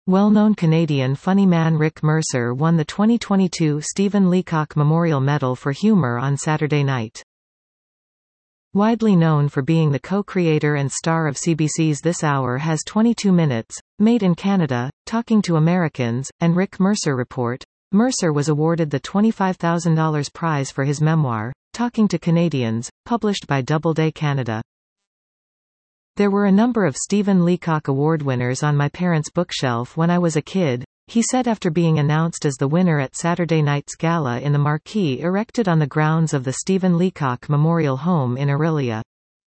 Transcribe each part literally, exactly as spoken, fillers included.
Well-known Canadian funny man Rick Mercer won the twenty twenty-two Stephen Leacock Memorial Medal for Humor on Saturday night. Widely known for being the co-creator and star of C B C's This Hour Has twenty-two minutes, Made in Canada, Talking to Americans, and Rick Mercer Report, Mercer was awarded the twenty-five thousand dollars prize for his memoir, Talking to Canadians, published by Doubleday Canada. There were a number of Stephen Leacock Award winners on my parents' bookshelf when I was a kid, he said after being announced as the winner at Saturday night's gala in the marquee erected on the grounds of the Stephen Leacock Memorial Home in Orillia.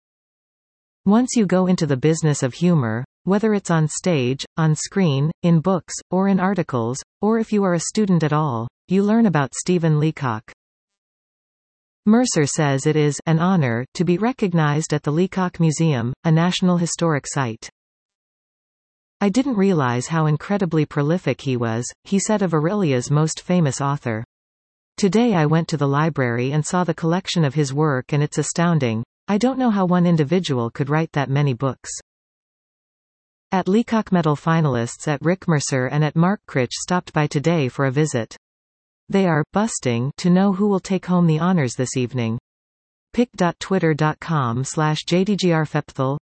Once you go into the business of humor, whether it's on stage, on screen, in books, or in articles, or if you are a student at all, you learn about Stephen Leacock. Mercer says it is an honor to be recognized at the Leacock Museum, a National Historic Site. I didn't realize how incredibly prolific he was, he said of Orillia's most famous author. Today I went to the library and saw the collection of his work and it's astounding. I don't know how one individual could write that many books. At Leacock Medal finalists at Rick Mercer and at Mark Critch stopped by today for a visit. They are busting to know who will take home the honors this evening. pic dot twitter dot com slash j d g r fepthal.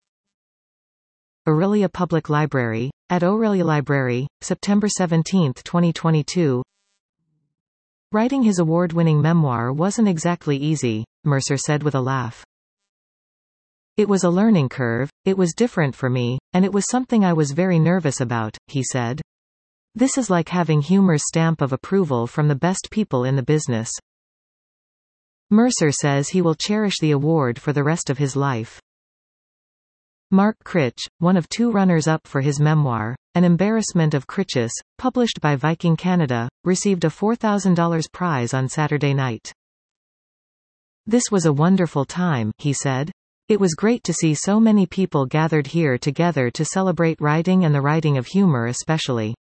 Orillia Public Library, at Orillia Library, September seventeenth twenty twenty-two. Writing his award-winning memoir wasn't exactly easy, Mercer said with a laugh. It was a learning curve, it was different for me, and it was something I was very nervous about, he said. This is like having humor's stamp of approval from the best people in the business. Mercer says he will cherish the award for the rest of his life. Mark Critch, one of two runners-up for his memoir, An Embarrassment of Critches, published by Viking Canada, received a four thousand dollars prize on Saturday night. This was a wonderful time, he said. It was great to see so many people gathered here together to celebrate writing and the writing of humor especially.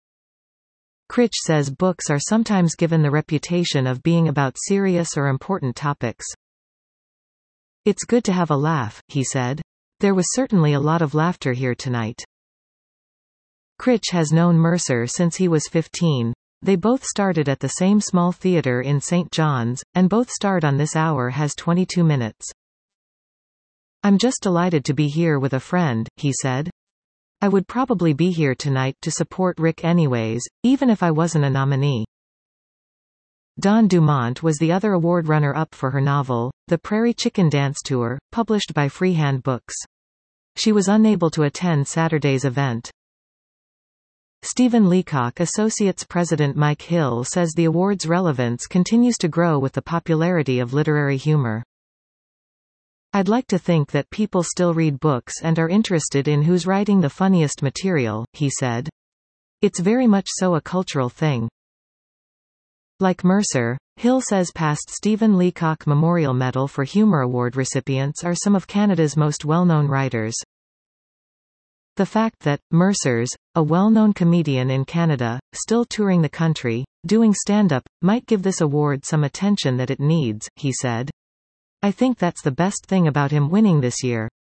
Critch says books are sometimes given the reputation of being about serious or important topics. It's good to have a laugh, he said. There was certainly a lot of laughter here tonight. Critch has known Mercer since he was fifteen. They both started at the same small theater in Saint John's, and both starred on This Hour Has twenty-two minutes. I'm just delighted to be here with a friend, he said. I would probably be here tonight to support Rick anyways, even if I wasn't a nominee. Dawn Dumont was the other award runner-up for her novel, The Prairie Chicken Dance Tour, published by Freehand Books. She was unable to attend Saturday's event. Stephen Leacock Associates President Mike Hill says the award's relevance continues to grow with the popularity of literary humor. I'd like to think that people still read books and are interested in who's writing the funniest material, he said. It's very much so a cultural thing. Like Mercer, Hill says past Stephen Leacock Memorial Medal for Humor Award recipients are some of Canada's most well-known writers. The fact that Mercer's, a well-known comedian in Canada, still touring the country, doing stand-up, might give this award some attention that it needs, he said. I think that's the best thing about him winning this year.